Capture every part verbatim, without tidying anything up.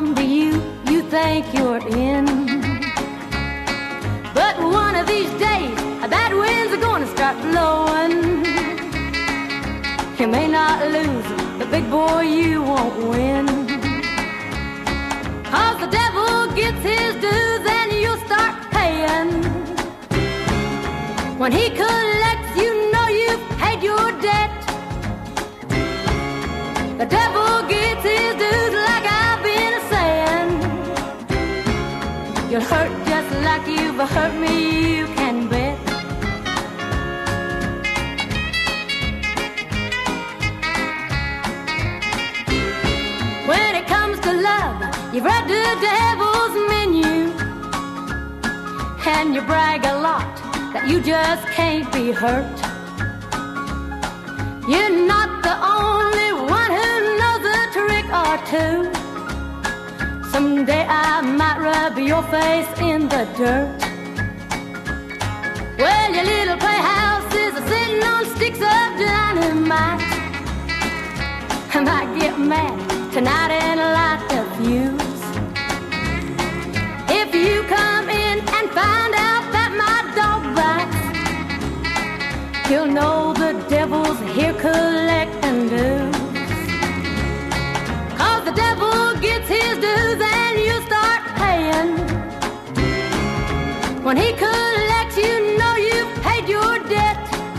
come to you, you think you're in. But one of these days, that wind's gonna start blowing. You may not lose, but big boy, you won't win. 'Cause the devil gets his dues and you'll start paying. When he collects, you know you've paid your debt. The devil gets his dues, like I've been saying. You'll hurt just like you've hurt me, you can bet. When it comes to love, you've read the devil's menu, and you brag a lot that you just can't be hurt. You're not the only one who knows a trick or two. Someday I might rub your face in the dirt. Well, your little playhouse is sitting on sticks of dynamite. I might get mad tonight and light the fuse. If you come in and find out that my dog bites, you'll know the devil's here collecting dues. 'Cause the devil gets his dues and you start paying. When he collects, you know you've paid your debt.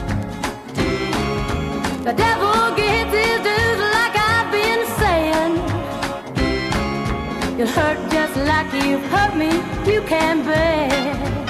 The devil gets his dues, like I've been saying. You'll hurt just like you've hurt me, you can bet.